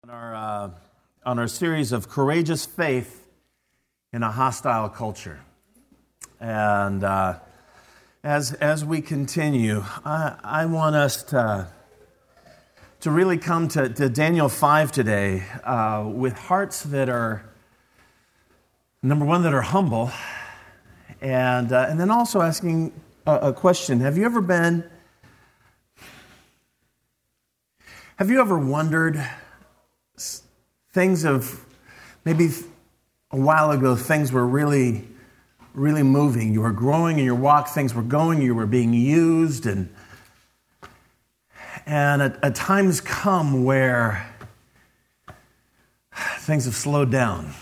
On our series of courageous faith in a hostile culture. And as we continue, I want us to really come to Daniel 5 today with hearts that are, number one, that are humble, and then also asking a question. Have you ever wondered, things of, maybe a while ago, things were really, really moving. You were growing in your walk, things were going, you were being used, and at times come where things have slowed down.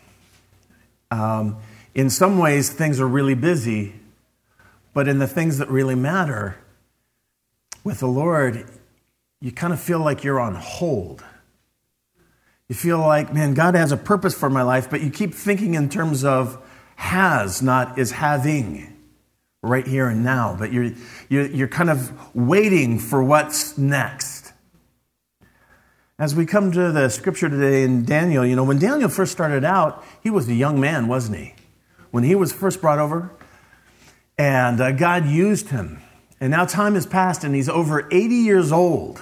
In some ways, things are really busy, but in the things that really matter with the Lord, you kind of feel like you're on hold. You feel like, man, God has a purpose for my life, but you keep thinking in terms of has, not is having, right here and now. But you're kind of waiting for what's next. As we come to the scripture today in Daniel, when Daniel first started out, he was a young man, wasn't he? When he was first brought over, and God used him. And now time has passed, and he's over 80 years old.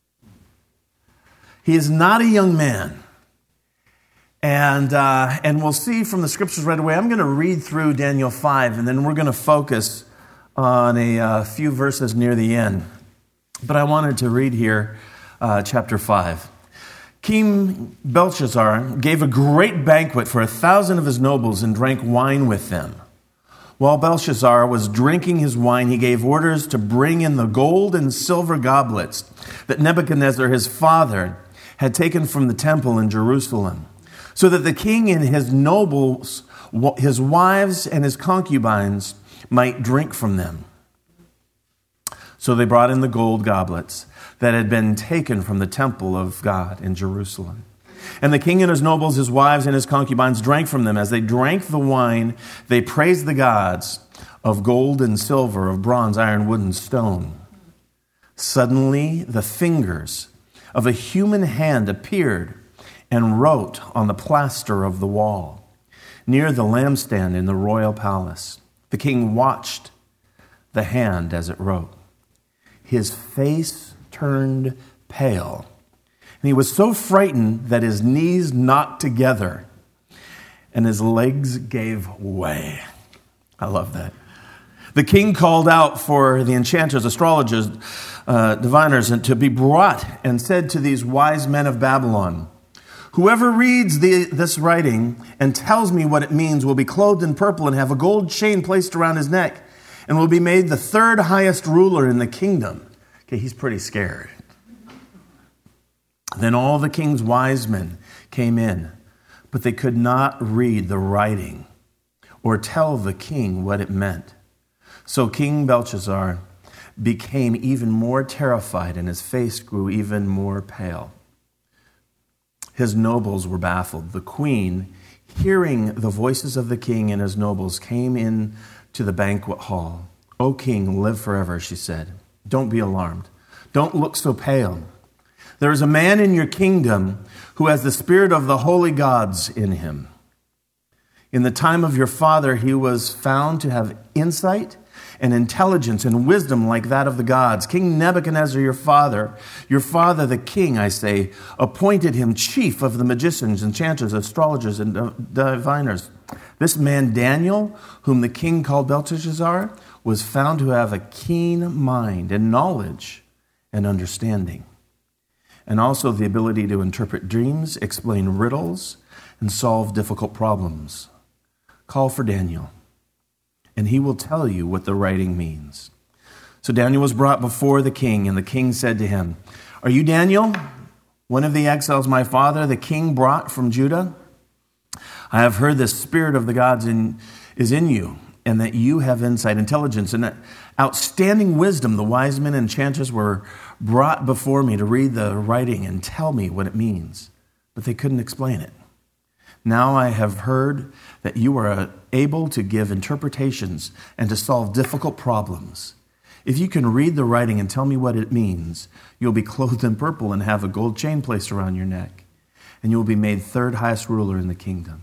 He is not a young man. And we'll see from the scriptures right away. I'm going to read through Daniel 5, and then we're going to focus on a few verses near the end. But I wanted to read here chapter 5. King Belshazzar gave a great banquet for 1,000 of his nobles and drank wine with them. While Belshazzar was drinking his wine, he gave orders to bring in the gold and silver goblets that Nebuchadnezzar, his father, had taken from the temple in Jerusalem, so that the king and his nobles, his wives and his concubines might drink from them. So they brought in the gold goblets that had been taken from the temple of God in Jerusalem. And the king and his nobles, his wives and his concubines drank from them. As they drank the wine, they praised the gods of gold and silver, of bronze, iron, wood, and stone. Suddenly, the fingers of a human hand appeared and wrote on the plaster of the wall near the lampstand in the royal palace. The king watched the hand as it wrote. His face turned pale, and he was so frightened that his knees knocked together and his legs gave way. I love that. The king called out for the enchanters, astrologers, diviners, and to be brought, and said to these wise men of Babylon, whoever reads this writing and tells me what it means will be clothed in purple and have a gold chain placed around his neck and will be made the third highest ruler in the kingdom. Okay, he's pretty scared. Then all the king's wise men came in, but they could not read the writing or tell the king what it meant. So King Belshazzar became even more terrified, and his face grew even more pale. His nobles were baffled. The queen, hearing the voices of the king and his nobles, came in to the banquet hall. "O king, live forever," she said. "Don't be alarmed. Don't look so pale. There is a man in your kingdom who has the spirit of the holy gods in him. In the time of your father, he was found to have insight and intelligence and wisdom like that of the gods. King Nebuchadnezzar, your father the king, I say, appointed him chief of the magicians, enchanters, astrologers, and diviners. This man Daniel, whom the king called Belteshazzar, was found to have a keen mind and knowledge and understanding, and also the ability to interpret dreams, explain riddles, and solve difficult problems. Call for Daniel, and he will tell you what the writing means." So Daniel was brought before the king, and the king said to him, "Are you Daniel, one of the exiles my father, the king, brought from Judah? I have heard the spirit of the gods is in you, and that you have insight, intelligence, and outstanding wisdom. The wise men and enchanters were brought before me to read the writing and tell me what it means, but they couldn't explain it. Now I have heard that you are able to give interpretations and to solve difficult problems. If you can read the writing and tell me what it means, you'll be clothed in purple and have a gold chain placed around your neck, and you'll be made third highest ruler in the kingdom.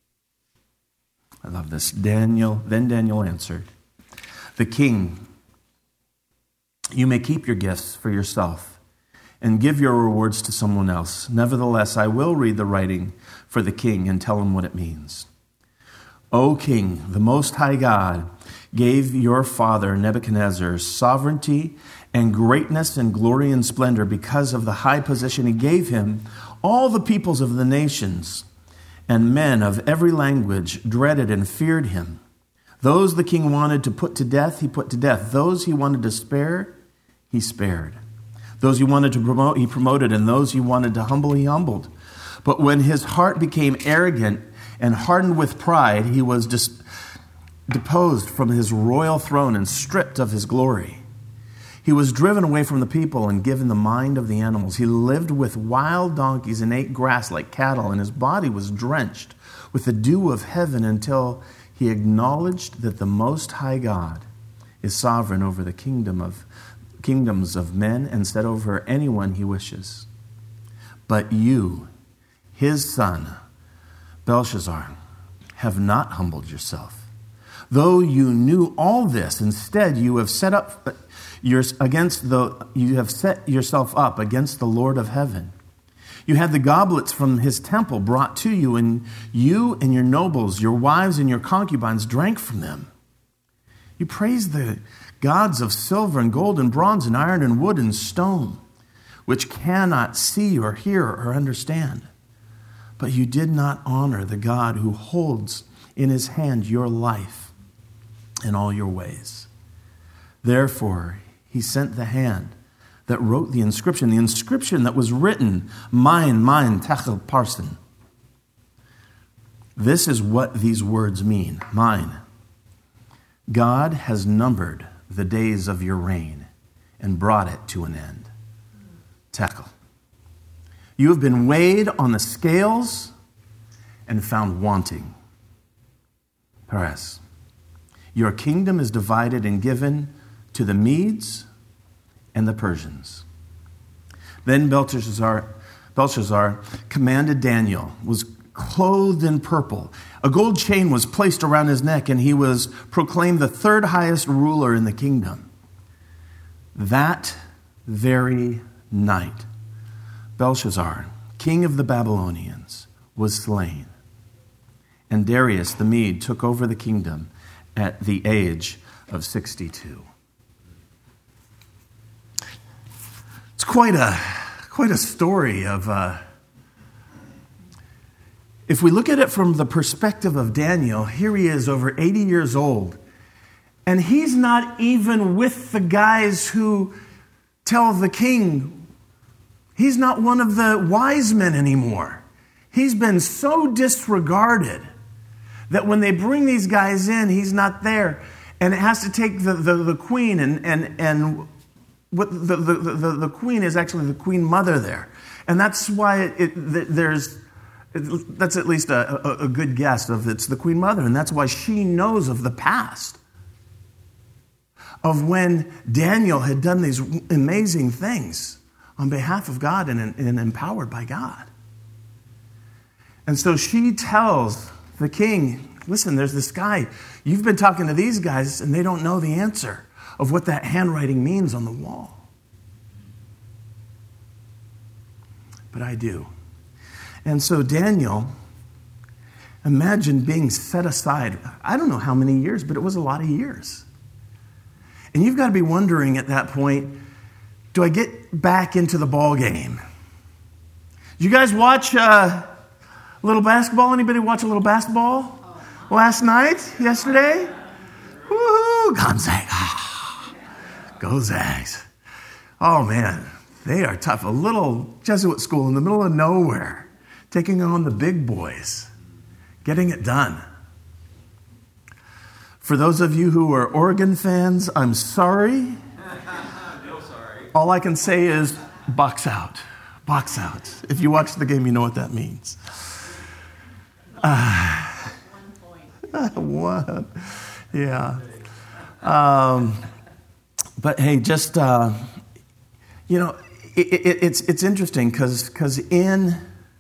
I love this. Then Daniel answered, the king, you may keep your gifts for yourself and give your rewards to someone else. Nevertheless, I will read the writing for the king and tell him what it means. O king, the Most High God gave your father Nebuchadnezzar sovereignty and greatness and glory and splendor because of the high position he gave him. All the peoples of the nations and men of every language dreaded and feared him. Those the king wanted to put to death, he put to death. Those he wanted to spare, he spared. Those he wanted to promote, he promoted. And those he wanted to humble, he humbled. But when his heart became arrogant and hardened with pride, he was deposed from his royal throne and stripped of his glory. He was driven away from the people and given the mind of the animals. He lived with wild donkeys and ate grass like cattle, and his body was drenched with the dew of heaven until he acknowledged that the Most High God is sovereign over the kingdoms of men and set over anyone he wishes. But you, his son, Belshazzar, have not humbled yourself. Though you knew all this, instead you have set yourself up against the Lord of heaven. You had the goblets from his temple brought to you, and you and your nobles, your wives and your concubines drank from them. You praised the gods of silver and gold and bronze and iron and wood and stone, which cannot see or hear or understand. But you did not honor the God who holds in his hand your life and all your ways. Therefore, he sent the hand that wrote the inscription that was written, mine, Techel Parsin. This is what these words mean, mine. God has numbered the days of your reign and brought it to an end. Tekel. You have been weighed on the scales and found wanting. Peres. Your kingdom is divided and given to the Medes and the Persians. Then Belshazzar commanded Daniel, was clothed in purple. A gold chain was placed around his neck, and he was proclaimed the third highest ruler in the kingdom. That very night, Belshazzar, king of the Babylonians, was slain, and Darius the Mede took over the kingdom at the age of 62. It's quite a story of... If we look at it from the perspective of Daniel, here he is over 80 years old, and he's not even with the guys who tell the king. He's not one of the wise men anymore. He's been so disregarded that when they bring these guys in, he's not there. And it has to take the queen, and what the queen is actually the queen mother there. And that's why that's at least a good guess of it's the queen mother. And that's why she knows of the past of when Daniel had done these amazing things on behalf of God and empowered by God. And so she tells the king, listen, there's this guy. You've been talking to these guys, and they don't know the answer of what that handwriting means on the wall. But I do. And so Daniel, imagine being set aside. I don't know how many years, but it was a lot of years. And you've got to be wondering at that point, do I get back into the ball game? Did you guys watch a little basketball? Anybody watch a little basketball last night, yesterday? Woo-hoo, Gonzaga. Go Zags. Oh, man, they are tough. A little Jesuit school in the middle of nowhere, taking on the big boys, getting it done. For those of you who are Oregon fans, I'm sorry. No sorry. All I can say is box out. Box out. If you watch the game, you know what that means. 1 point. One. Yeah. But hey, just, it's interesting because in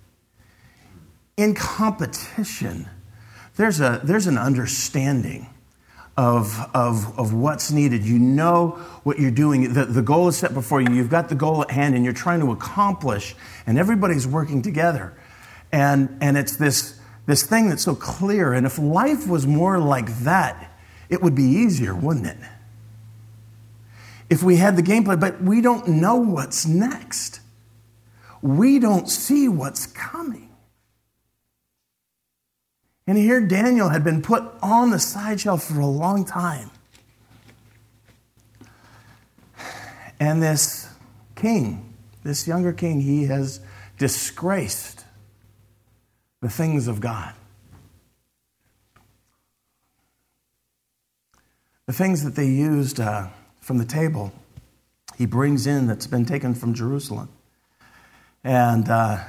competition, there's an understanding of what's needed. You know what you're doing. The goal is set before you. You've got the goal at hand, and you're trying to accomplish, and everybody's working together. And it's this thing that's so clear. And if life was more like that, it would be easier, wouldn't it? If we had the gameplay, but we don't know what's next. We don't see what's coming. And here Daniel had been put on the side shelf for a long time. And this king, this younger king, he has disgraced the things of God. The things that they used from the table, he brings in that's been taken from Jerusalem. And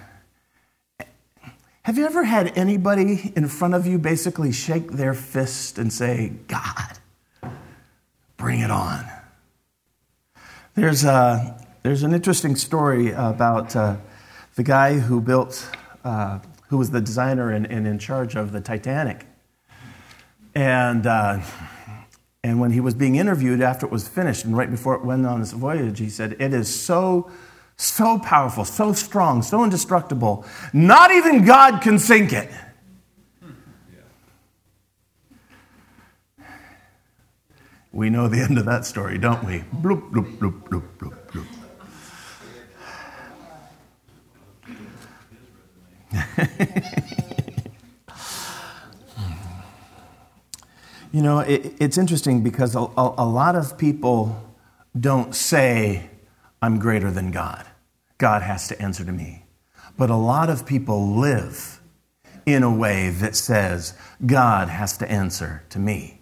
have you ever had anybody in front of you basically shake their fist and say, God, bring it on? There's an interesting story about the guy who built, who was the designer and in charge of the Titanic. And when he was being interviewed after it was finished and right before it went on its voyage, he said, it is so powerful, so strong, so indestructible, not even God can sink it. We know the end of that story, don't we? Bloop, bloop, bloop, bloop, bloop, bloop. It's interesting because a lot of people don't say, I'm greater than God. God has to answer to me. But a lot of people live in a way that says, God has to answer to me.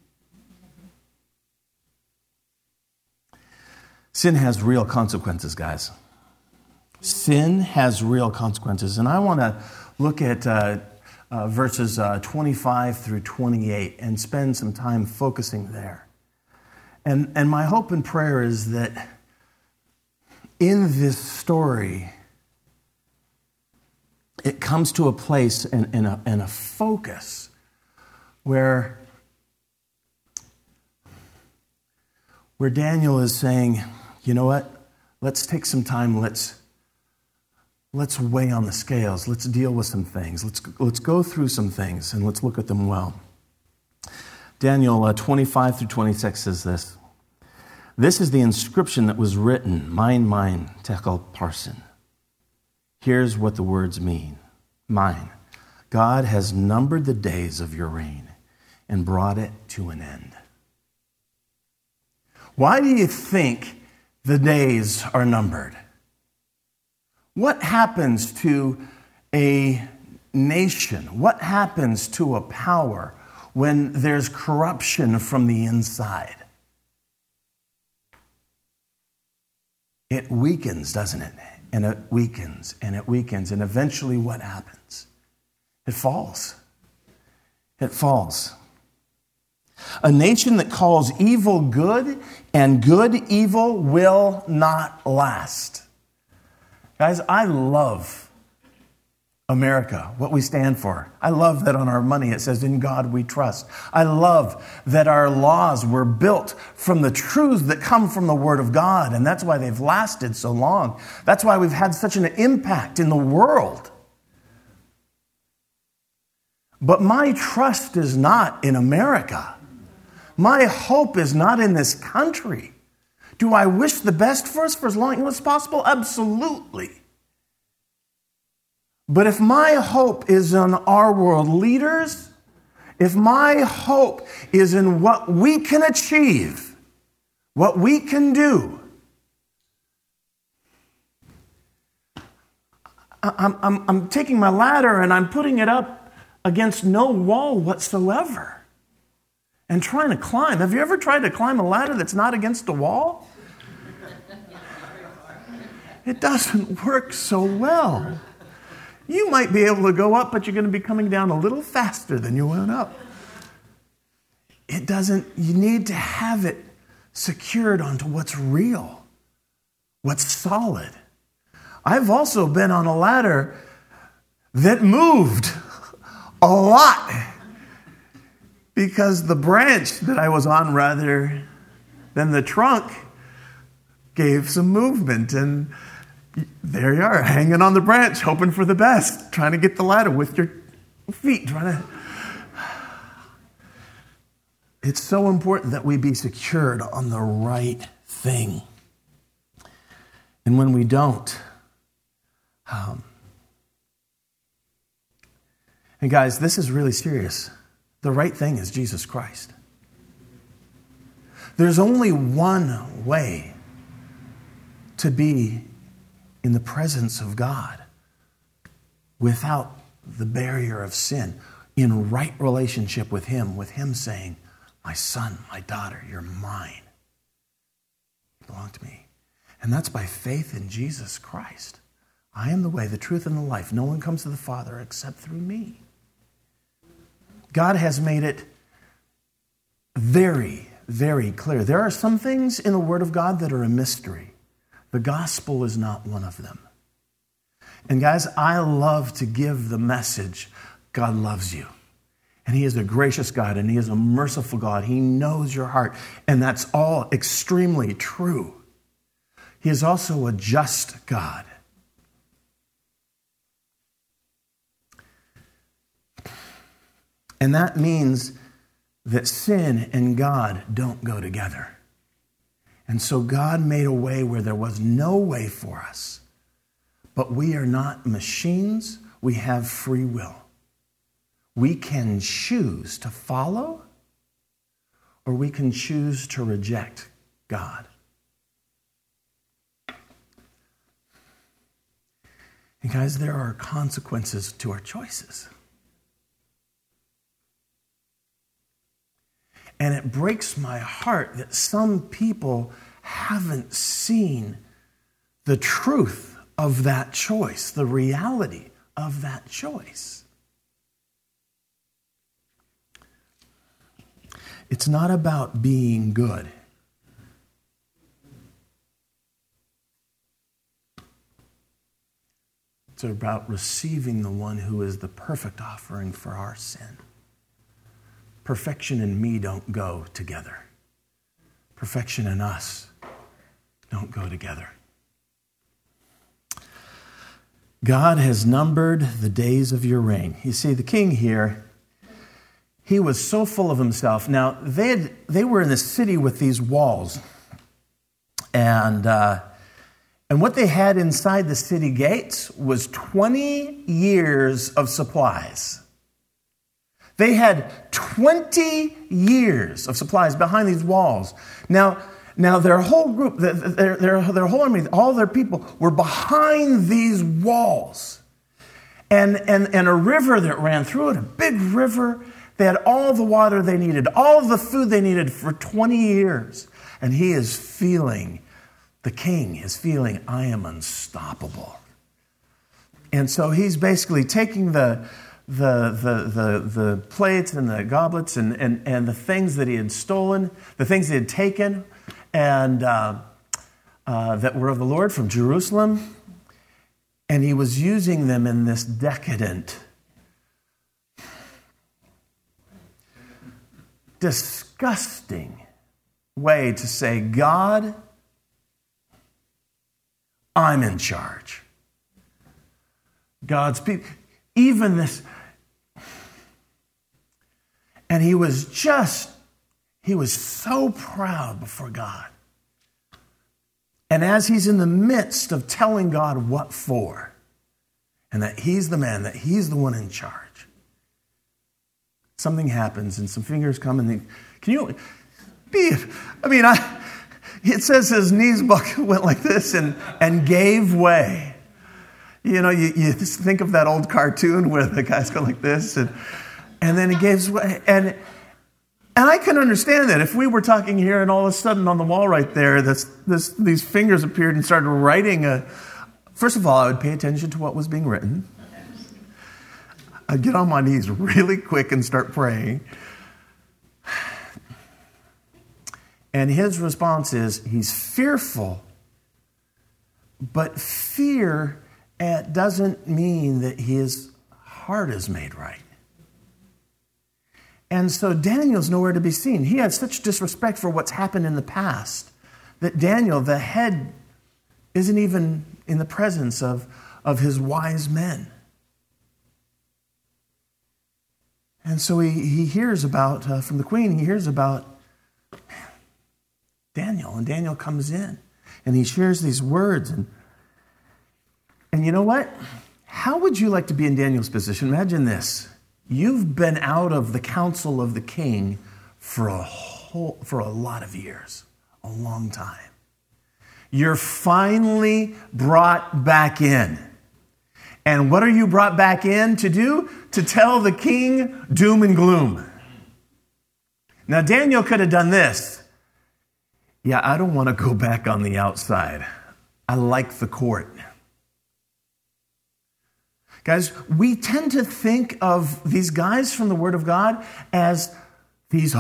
Sin has real consequences, guys. Sin has real consequences. And I want to look at verses 25 through 28 and spend some time focusing there. And my hope and prayer is that in this story, it comes to a place and a focus where Daniel is saying, you know what? Let's take some time. Let's weigh on the scales. Let's deal with some things. Let's go through some things and let's look at them well. Daniel 25 through 26 says this. This is the inscription that was written, mine, tekel parsin. Here's what the words mean. Mine. God has numbered the days of your reign and brought it to an end. Why do you think the days are numbered? What happens to a nation? What happens to a power when there's corruption from the inside? It weakens, doesn't it? And it weakens, and it weakens. And eventually what happens? It falls. It falls. A nation that calls evil good and good evil will not last. Guys, I love America, what we stand for. I love that on our money it says, in God we trust. I love that our laws were built from the truths that come from the Word of God, and that's why they've lasted so long. That's why we've had such an impact in the world. But my trust is not in America. My hope is not in this country. Do I wish the best for us for as long as possible? Absolutely. But if my hope is in our world leaders, if my hope is in what we can achieve, what we can do, I'm taking my ladder and I'm putting it up against no wall whatsoever and trying to climb. Have you ever tried to climb a ladder that's not against a wall? It doesn't work so well. You might be able to go up, but you're going to be coming down a little faster than you went up. It doesn't, you need to have it secured onto what's real, what's solid. I've also been on a ladder that moved a lot because the branch that I was on rather than the trunk gave some movement. And there you are, hanging on the branch, hoping for the best, trying to get the ladder with your feet, It's so important that we be secured on the right thing. And when we don't, and guys, this is really serious. The right thing is Jesus Christ. There's only one way to be in the presence of God without the barrier of sin, in right relationship with Him saying, my son, my daughter, you're mine. You belong to me. And that's by faith in Jesus Christ. I am the way, the truth, and the life. No one comes to the Father except through me. God has made it very, very clear. There are some things in the Word of God that are a mystery. The gospel is not one of them. And guys, I love to give the message, God loves you. And He is a gracious God, and He is a merciful God. He knows your heart, and that's all extremely true. He is also a just God. And that means that sin and God don't go together. And so God made a way where there was no way for us. But we are not machines. We have free will. We can choose to follow, or we can choose to reject God. And guys, there are consequences to our choices. And it breaks my heart that some people haven't seen the truth of that choice, the reality of that choice. It's not about being good. It's about receiving the one who is the perfect offering for our sin. Perfection and me don't go together. Perfection and us don't go together. God has numbered the days of your reign. You see, the king here, he was so full of himself. Now, they were in the city with these walls. And what they had inside the city gates was 20 years of supplies. They had 20 years of supplies behind these walls. Now their whole group, their whole army, all their people were behind these walls. And a river that ran through it, a big river. They had all the water they needed, all the food they needed for 20 years. And the king is feeling, I am unstoppable. And so he's basically taking the plates and the goblets and the things that he had stolen, the things he had taken, and that were of the Lord from Jerusalem, and he was using them in this decadent, disgusting way to say, God, I'm in charge. God's people, even this. And he was so proud before God. And as he's in the midst of telling God what for, and that he's the man, that he's the one in charge, something happens and some fingers come and it says his knees went like this and gave way. You know, you just think of that old cartoon where the guys go like this and then he gave way. And I can understand that if we were talking here and all of a sudden on the wall right there, these fingers appeared and started writing first of all, I would pay attention to what was being written. I'd get on my knees really quick and start praying. And his response is he's fearful. But fear doesn't mean that his heart is made right. And so Daniel's nowhere to be seen. He had such disrespect for what's happened in the past that Daniel, the head, isn't even in the presence of his wise men. And so he hears about, from the queen, he hears about Daniel. And Daniel comes in and he shares these words. And you know what? How would you like to be in Daniel's position? Imagine this. You've been out of the counsel of the king for a lot of years, a long time. You're finally brought back in. And what are you brought back in to do? To tell the king doom and gloom. Now, Daniel could have done this. Yeah, I don't want to go back on the outside. I like the court. Guys, we tend to think of these guys from the Word of God as these,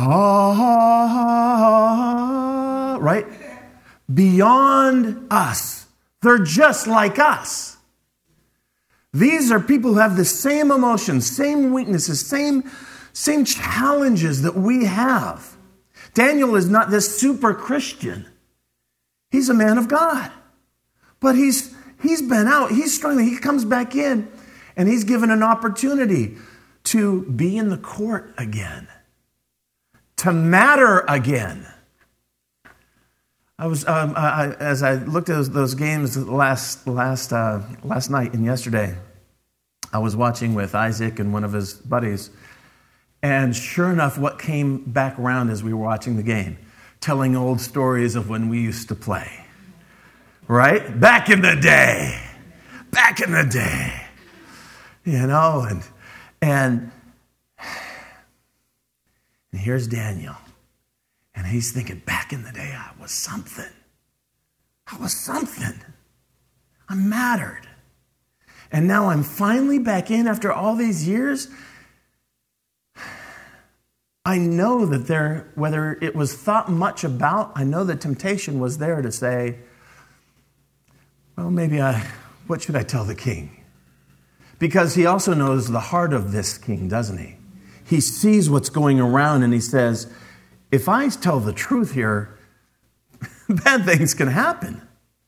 right? Beyond us. They're just like us. These are people who have the same emotions, same weaknesses, same challenges that we have. Daniel is not this super Christian. He's a man of God. But he's been out. He's struggling. He comes back in. And he's given an opportunity to be in the court again, to matter again. I was as I looked at those games last night and yesterday, I was watching with Isaac and one of his buddies, and sure enough, what came back around as we were watching the game, telling old stories of when we used to play, right? Back in the day. You know, and here's Daniel. And he's thinking, back in the day, I was something. I mattered. And now I'm finally back in after all these years. I know that whether it was thought much about, I know the temptation was there to say, well, what should I tell the king? Because he also knows the heart of this king, doesn't he? He sees what's going around and he says, if I tell the truth here, bad things can happen.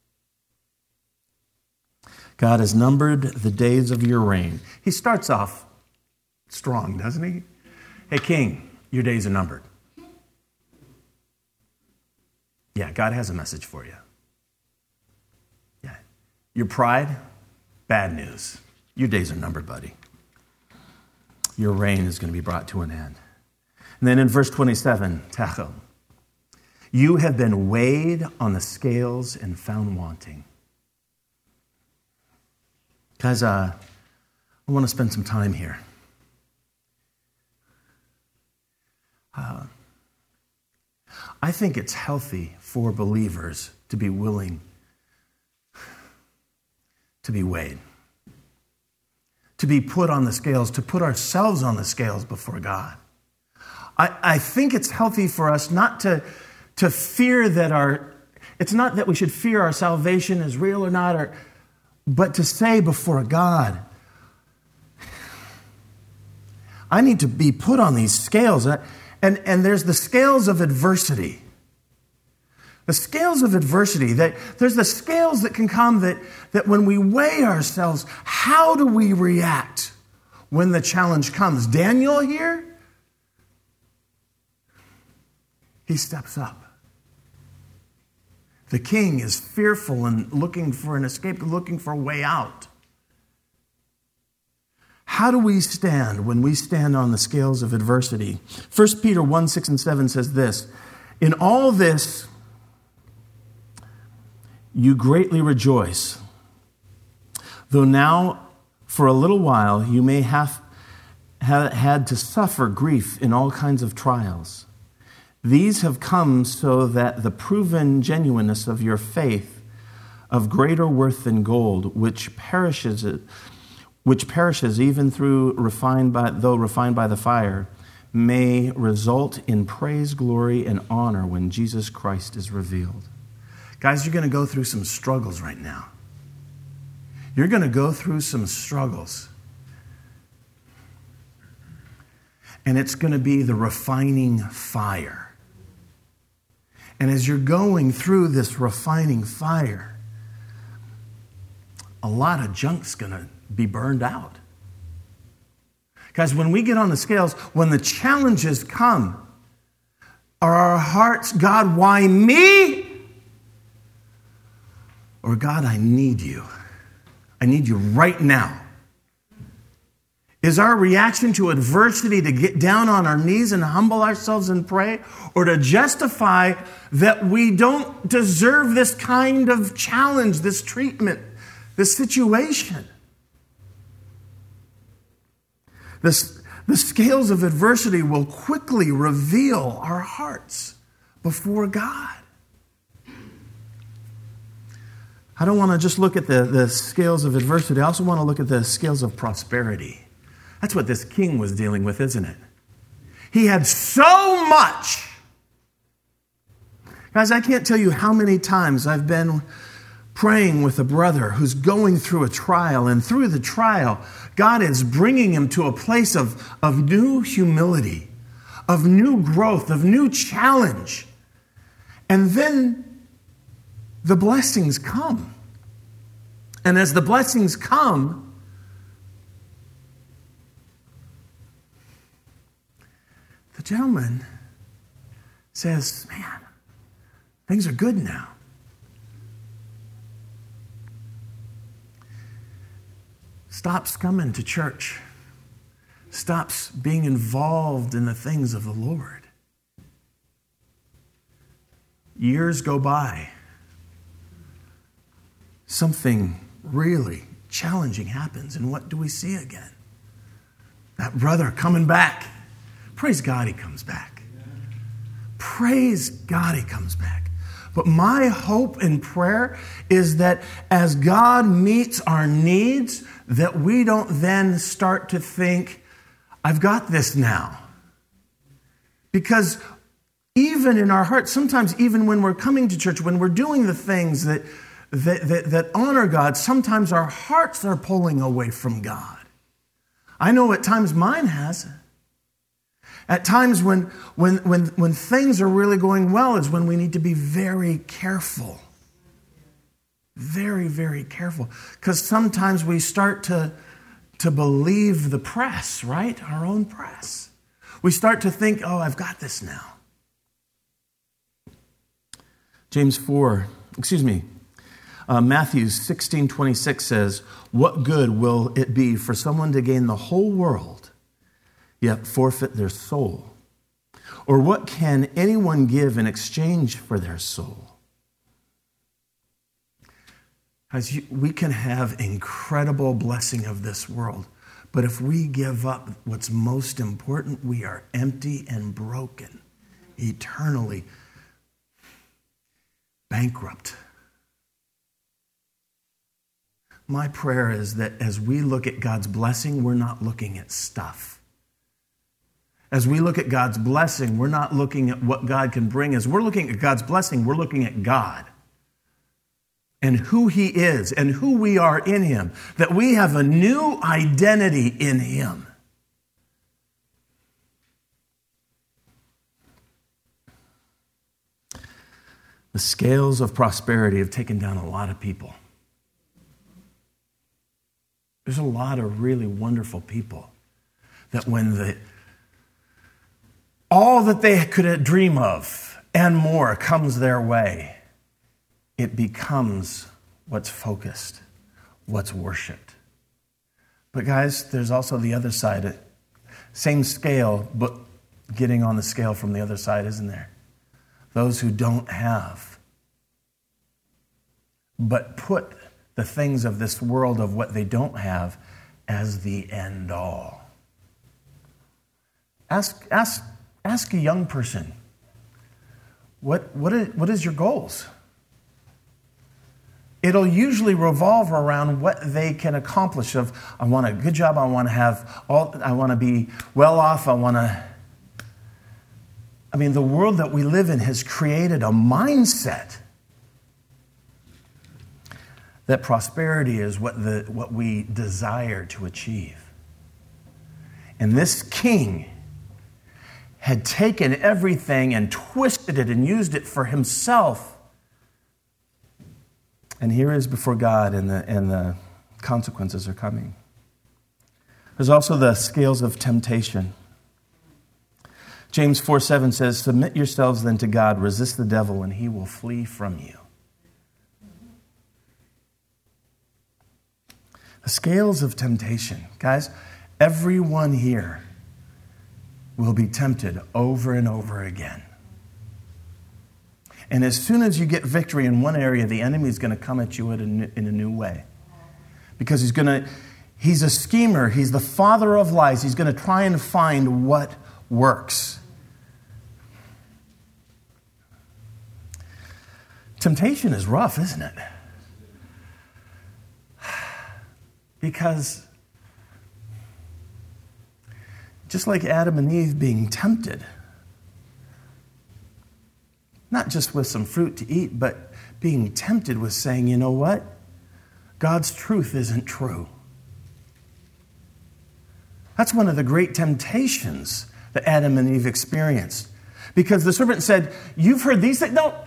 God has numbered the days of your reign. He starts off strong, doesn't he? Hey, king, your days are numbered. Yeah, God has a message for you. Yeah. Your pride, bad news. Your days are numbered, buddy. Your reign is going to be brought to an end. And then in verse 27, Tachel, you have been weighed on the scales and found wanting. Guys, I want to spend some time here. I think it's healthy for believers to be willing to be weighed. To be put on the scales, to put ourselves on the scales before God. I think it's healthy for us not to fear that it's not that we should fear our salvation is real or not, but to say before God, I need to be put on these scales. And there's the scales of adversity. The scales of adversity. There's the scales that can come that when we weigh ourselves, how do we react when the challenge comes? Daniel here, he steps up. The king is fearful and looking for an escape, looking for a way out. How do we stand when we stand on the scales of adversity? 1 Peter 1, 6 and 7 says this, in all this, you greatly rejoice, though now for a little while you may have had to suffer grief in all kinds of trials. These have come so that the proven genuineness of your faith, of greater worth than gold, which perishes even though refined by the fire, may result in praise, glory, and honor when Jesus Christ is revealed. Guys, you're going to go through some struggles right now. You're going to go through some struggles. And it's going to be the refining fire. And as you're going through this refining fire, a lot of junk's going to be burned out. Guys, when we get on the scales, when the challenges come, are our hearts, God, why me? Or God, I need you. I need you right now. Is our reaction to adversity to get down on our knees and humble ourselves and pray, or to justify that we don't deserve this kind of challenge, this treatment, this situation? The scales of adversity will quickly reveal our hearts before God. I don't want to just look at the scales of adversity. I also want to look at the scales of prosperity. That's what this king was dealing with, isn't it? He had so much. Guys, I can't tell you how many times I've been praying with a brother who's going through a trial, and through the trial, God is bringing him to a place of new humility, of new growth, of new challenge. And then the blessings come. And as the blessings come, the gentleman says, man, things are good now. Stops coming to church. Stops being involved in the things of the Lord. Years go by. Something really challenging happens. And what do we see again? That brother coming back. Praise God, he comes back. Praise God, he comes back. But my hope and prayer is that as God meets our needs, that we don't then start to think, I've got this now. Because even in our hearts, sometimes even when we're coming to church, when we're doing the things that honor God, sometimes our hearts are pulling away from God. I know at times mine has. At times when things are really going well is when we need to be very careful. Very, very careful. Because sometimes we start to believe the press, right? Our own press. We start to think, oh, I've got this now. Matthew 16:26 says, what good will it be for someone to gain the whole world, yet forfeit their soul? Or what can anyone give in exchange for their soul? As we can have incredible blessing of this world, but if we give up what's most important, we are empty and broken, eternally bankrupt. My prayer is that as we look at God's blessing, we're not looking at stuff. As we look at God's blessing, we're not looking at what God can bring us. We're looking at God's blessing, we're looking at God and who He is and who we are in Him, that we have a new identity in Him. The scales of prosperity have taken down a lot of people. There's a lot of really wonderful people that when all that they could dream of and more comes their way, it becomes what's focused, what's worshipped. But guys, there's also the other side. Same scale, but getting on the scale from the other side, isn't there? Those who don't have, but put the things of this world of what they don't have as the end all. Ask a young person, what is your goals? It'll usually revolve around what they can accomplish. I want a good job, I want to be well off, I want to I mean, the world that we live in has created a mindset that prosperity is what we desire to achieve. And this king had taken everything and twisted it and used it for himself. And here he is before God, and the consequences are coming. There's also the scales of temptation. James 4:7 says, "Submit yourselves then to God, resist the devil, and he will flee from you." The scales of temptation. Guys, everyone here will be tempted over and over again. And as soon as you get victory in one area, the enemy is going to come at you in a new way. Because he's a schemer. He's the father of lies. He's going to try and find what works. Temptation is rough, isn't it? Because just like Adam and Eve being tempted, not just with some fruit to eat, but being tempted with saying, you know what? God's truth isn't true. That's one of the great temptations that Adam and Eve experienced. Because the serpent said, you've heard these things. No,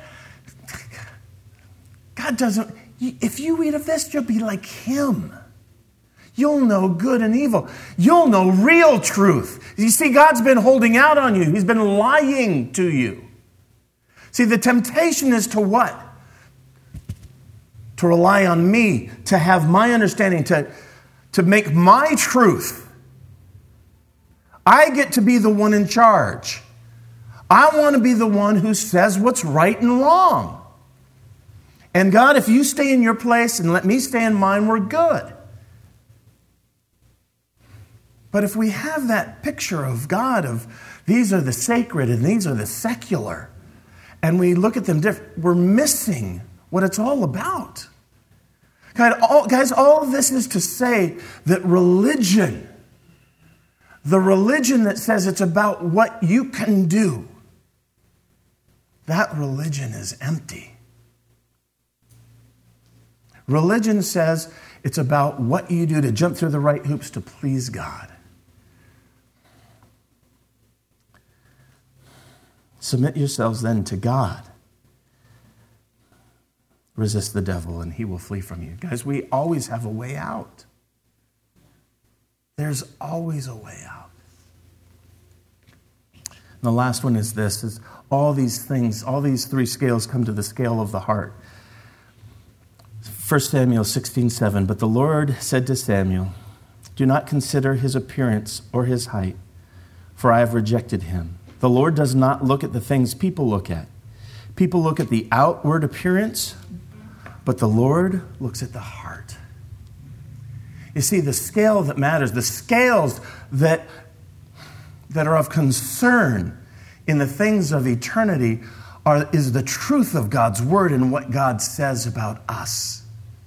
God doesn't. If you eat of this, you'll be like him. You'll know good and evil. You'll know real truth. You see, God's been holding out on you. He's been lying to you. See, the temptation is to what? To rely on me, to have my understanding, to make my truth. I get to be the one in charge. I want to be the one who says what's right and wrong. And God, if you stay in your place and let me stay in mine, we're good. But if we have that picture of God, of these are the sacred and these are the secular, and we look at them different, we're missing what it's all about. Guys, all of this is to say that religion, the religion that says it's about what you can do, that religion is empty. Religion says it's about what you do to jump through the right hoops to please God. Submit yourselves then to God. Resist the devil and he will flee from you. Guys, we always have a way out. There's always a way out. And the last one is this, is all these things, all these three scales come to the scale of the heart. 1 Samuel 16:7, but the Lord said to Samuel, do not consider his appearance or his height, for I have rejected him. The Lord does not look at the things people look at. People look at the outward appearance, but the Lord looks at the heart. You see, the scale that matters, the scales that are of concern in the things of eternity is the truth of God's word and what God says about us.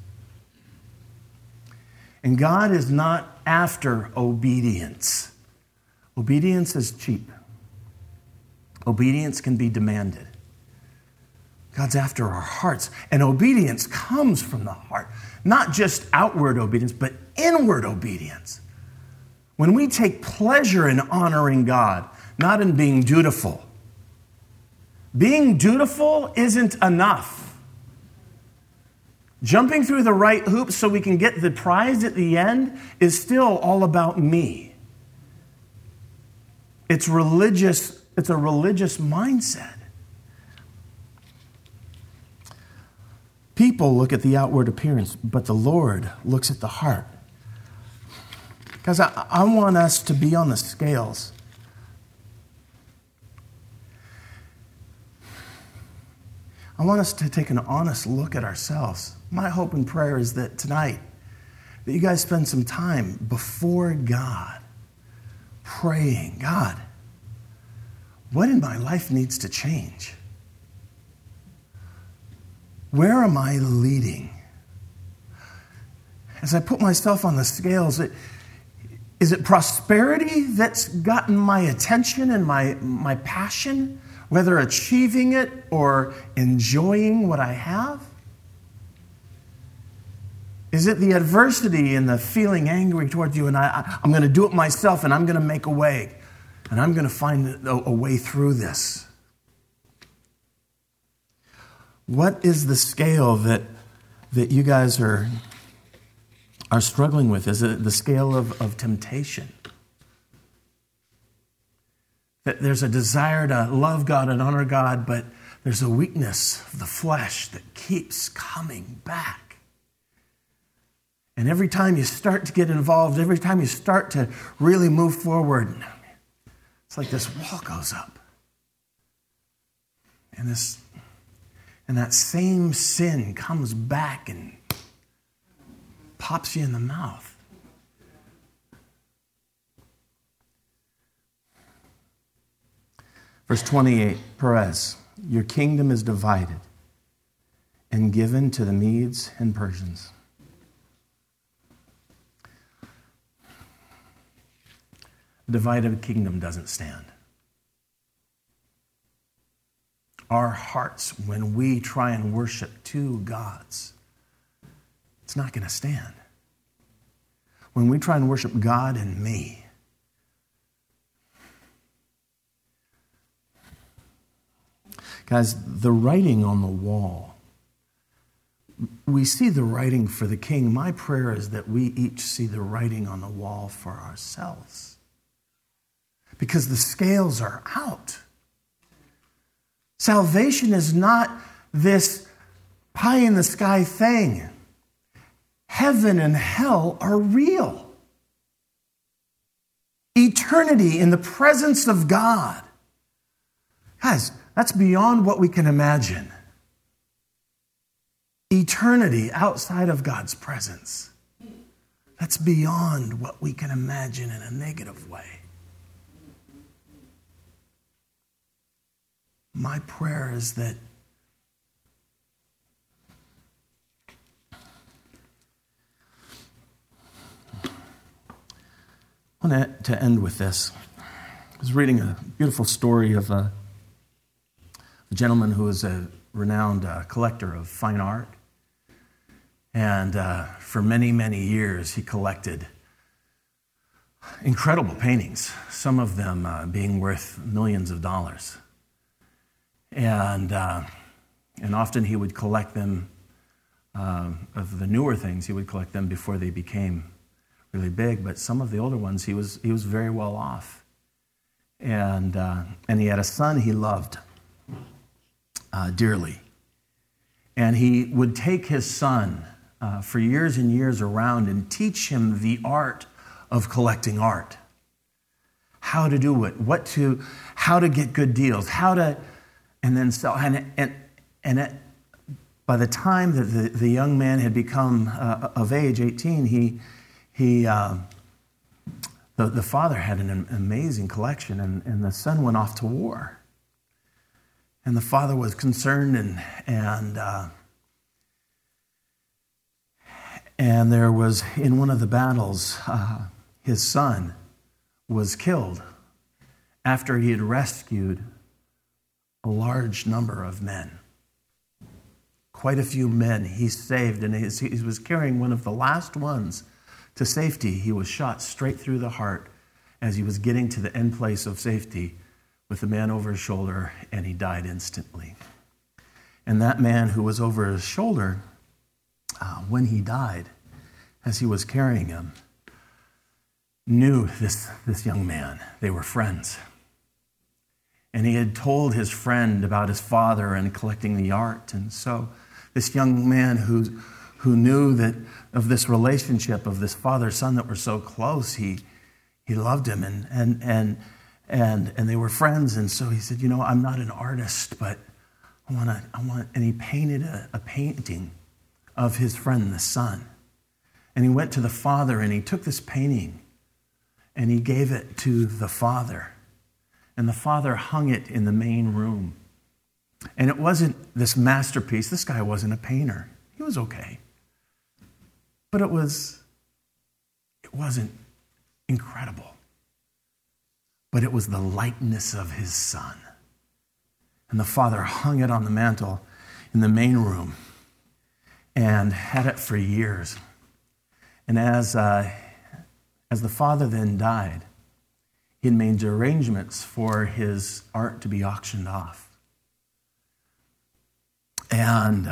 And God is not after obedience. Obedience is cheap. Obedience can be demanded. God's after our hearts. And obedience comes from the heart. Not just outward obedience, but inward obedience. When we take pleasure in honoring God, not in being dutiful. Being dutiful isn't enough. Jumping through the right hoops so we can get the prize at the end is still all about me. It's religious. It's a religious mindset. People look at the outward appearance, but the Lord looks at the heart. Guys, I want us to be on the scales. I want us to take an honest look at ourselves. My hope and prayer is that tonight, that you guys spend some time before God, praying, God, what in my life needs to change? Where am I leading? As I put myself on the scales, is it prosperity that's gotten my attention and my passion? whether achieving it or enjoying what I have? Is it the adversity and the feeling angry towards you and I'm going to do it myself and I'm going to make a way and I'm going to find a way through this? What is the scale that you guys are struggling with? Is it the scale of temptation? That there's a desire to love God and honor God, but there's a weakness of the flesh that keeps coming back. And every time you start to get involved, every time you start to really move forward, it's like this wall goes up. And that same sin comes back and pops you in the mouth. Verse 28, Perez, your kingdom is divided and given to the Medes and Persians. A divided kingdom doesn't stand. Our hearts, when we try and worship two gods, it's not going to stand. When we try and worship God and me, guys, the writing on the wall, we see the writing for the king. My prayer is that we each see the writing on the wall for ourselves. Because the scales are out. Salvation is not this pie-in-the-sky thing. Heaven and hell are real. Eternity in the presence of God. Guys, that's beyond what we can imagine. Eternity outside of God's presence. That's beyond what we can imagine in a negative way. My prayer is that I want to end with this. I was reading a beautiful story of a gentleman who was a renowned collector of fine art. And for many, many years, he collected incredible paintings, some of them being worth millions of dollars. And often he would collect them, of the newer things, he would collect them before they became really big. But some of the older ones, he was very well off. And he had a son he loved dearly. And he would take his son for years and years around and teach him the art of collecting art. How to do it, how to get good deals, how to... And then sell. By the time that the young man had become of age, 18, the father had an amazing collection, and the son went off to war. And the father was concerned, and there was, in one of the battles, his son was killed after he had rescued a large number of men. Quite a few men he saved, and he was carrying one of the last ones to safety. He was shot straight through the heart as he was getting to the end place of safety with the man over his shoulder, and he died instantly. And that man who was over his shoulder, when he died, as he was carrying him, knew this young man. They were friends. And he had told his friend about his father and collecting the art. And so this young man who knew that of this relationship of this father-son that were so close, he loved him and they were friends. And so he said, I'm not an artist, but I want, and he painted a painting of his friend, the son. And he went to the father and he took this painting and he gave it to the father. And the father hung it in the main room. And it wasn't this masterpiece. This guy wasn't a painter. He was okay. But it wasn't incredible. But it was the likeness of his son. And the father hung it on the mantle in the main room and had it for years. And as the father then died, he had made arrangements for his art to be auctioned off. And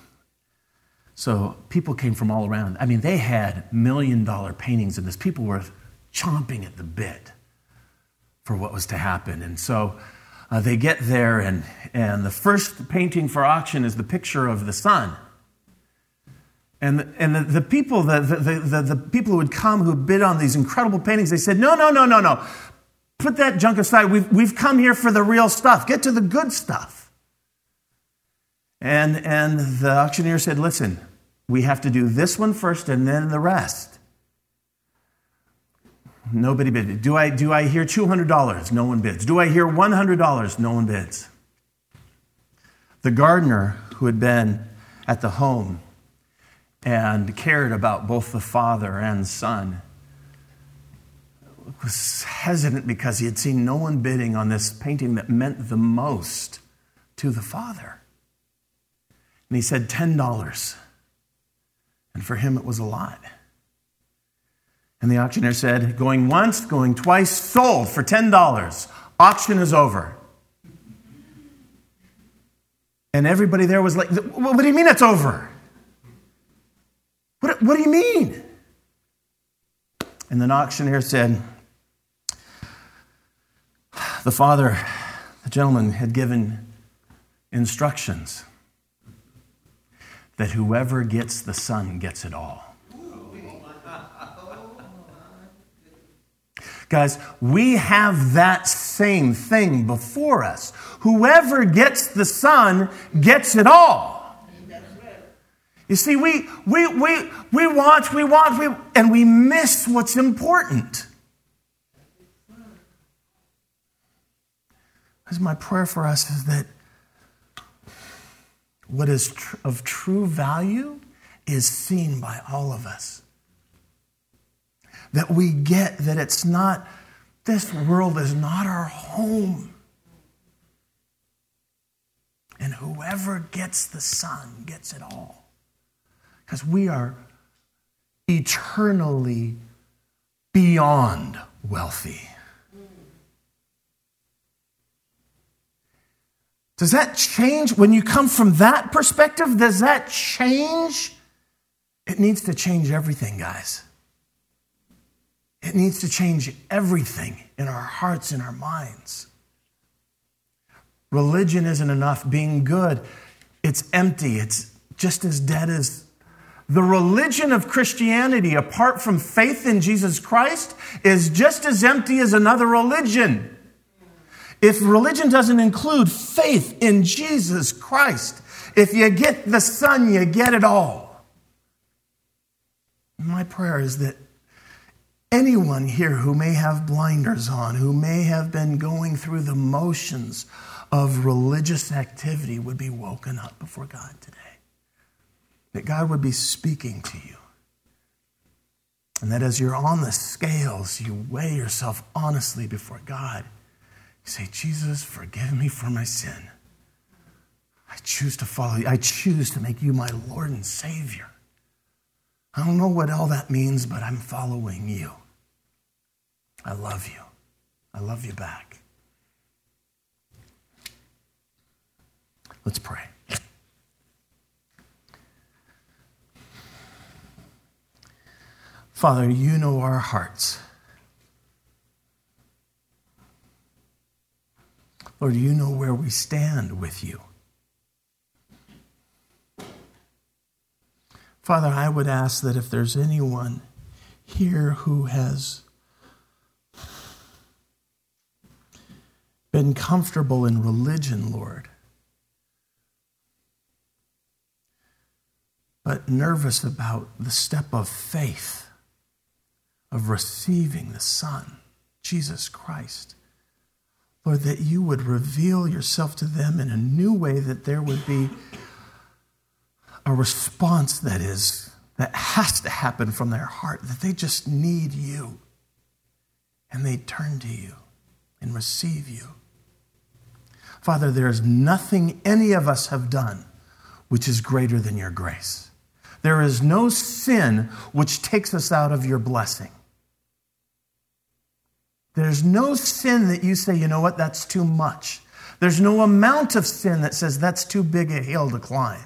so people came from all around. I mean, they had $1 million paintings in this. People were chomping at the bit for what was to happen. And so they get there, and the first painting for auction is the picture of the sun. And the people the people who would come who bid on these incredible paintings, they said, no. Put that junk aside. We've come here for the real stuff. Get to the good stuff. And the auctioneer said, listen, we have to do this one first and then the rest. Nobody bid. Do I hear $200? No one bids. Do I hear $100? No one bids. The gardener who had been at the home and cared about both the father and son was hesitant because he had seen no one bidding on this painting that meant the most to the father. And he said $10. And for him, it was a lot. And the auctioneer said, going once, going twice, sold for $10. Auction is over. And everybody there was like, what do you mean it's over? What do you mean? And the auctioneer said, the gentleman had given instructions that whoever gets the son gets it all. Guys, we have that same thing before us. Whoever gets the son gets it all. You see, we want, and we miss what's important. Because my prayer for us is that what is of true value is seen by all of us. That we get that it's not, this world is not our home. And whoever gets the son gets it all. Because we are eternally beyond wealthy. Does that change? When you come from that perspective, does that change? It needs to change everything, guys. It needs to change everything in our hearts and our minds. Religion isn't enough. Being good, it's empty. It's just as dead as the religion of Christianity, apart from faith in Jesus Christ, is just as empty as another religion. If religion doesn't include faith in Jesus Christ, if you get the Son, you get it all. My prayer is that anyone here who may have blinders on, who may have been going through the motions of religious activity, would be woken up before God today. That God would be speaking to you. And that as you're on the scales, you weigh yourself honestly before God. You say, Jesus, forgive me for my sin. I choose to follow you. I choose to make you my Lord and Savior. I don't know what all that means, but I'm following you. I love you. I love you back. Let's pray. Father, you know our hearts. Lord, you know where we stand with you. Father, I would ask that if there's anyone here who has been comfortable in religion, Lord, but nervous about the step of faith, of receiving the Son, Jesus Christ, Lord, that you would reveal yourself to them in a new way, that there would be a response that has to happen from their heart, that they just need you, and they turn to you and receive you. Father, there is nothing any of us have done which is greater than your grace. There is no sin which takes us out of your blessing. There's no sin that you say, you know what, that's too much. There's no amount of sin that says that's too big a hill to climb.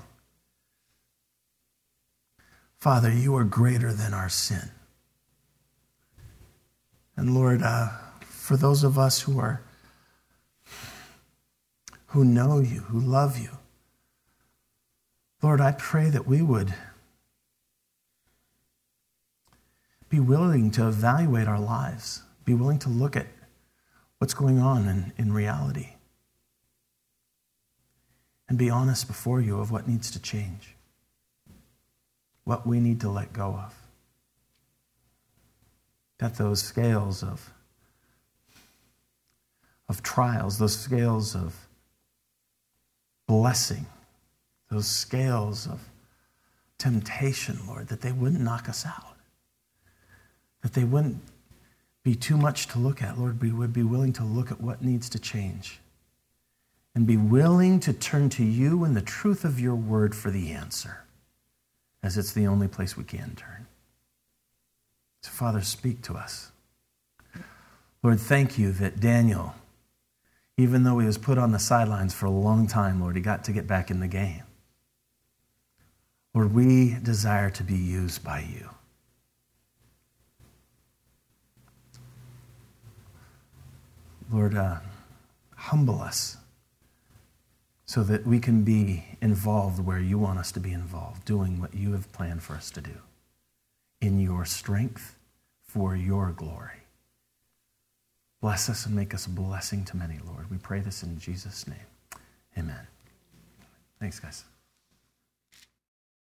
Father, you are greater than our sin. And Lord, for those of us who know you, who love you, Lord, I pray that we would be willing to evaluate our lives, be willing to look at what's going on in reality, and be honest before you of what needs to change, what we need to let go of. That those scales of trials, those scales of blessing, those scales of temptation, Lord, that they wouldn't knock us out, that they wouldn't be too much to look at. Lord, we would be willing to look at what needs to change and be willing to turn to you and the truth of your word for the answer, as it's the only place we can turn. So, Father, speak to us. Lord, thank you that Daniel, even though he was put on the sidelines for a long time, Lord, he got to get back in the game. Lord, we desire to be used by you. Lord, humble us so that we can be involved where you want us to be involved, doing what you have planned for us to do in your strength for your glory. Bless us and make us a blessing to many, Lord. We pray this in Jesus' name. Amen. Thanks, guys.